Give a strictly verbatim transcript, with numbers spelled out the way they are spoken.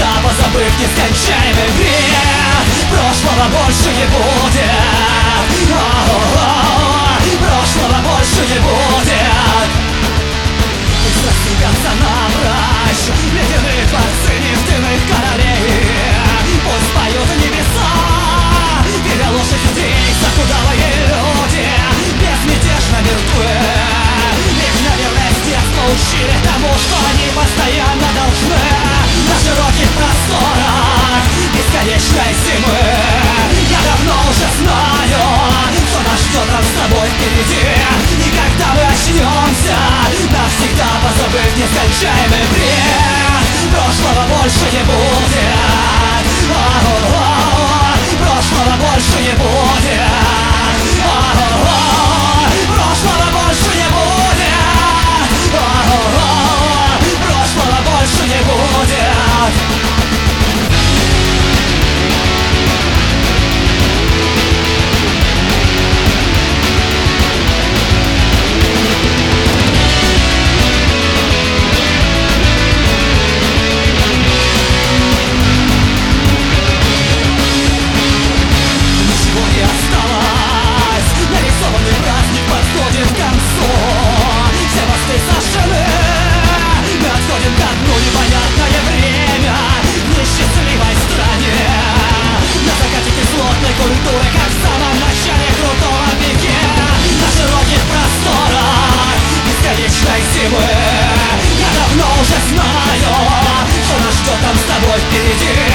навсегда позабыв нескончаемый бред. Прошлого больше не будет, о-о-о, прошлого больше не будет. Пусть растекаться на мрачь ледяных дворцы нефтяных королей. Пусть поют небеса, видя лошадь людей, захудалые люди безмятежно мертвы. Их, наверное, с детства учили тому, что они постоянно должны на широких просторах бесконечной зимы. Я давно уже знаю, что нас ждет там с тобой впереди. И когда мы очнемся, навсегда позабыв нескончаемый бред. Прошлого больше не будет, о-о-о, прошлого больше не будет, о-о-о, прошлого больше не будет, о-о-о, прошлого больше не будет. Культуры, как в самом начале крутого пике. На широких просторах бесконечной зимы. Я давно уже знаю, что нас ждет там с тобой впереди.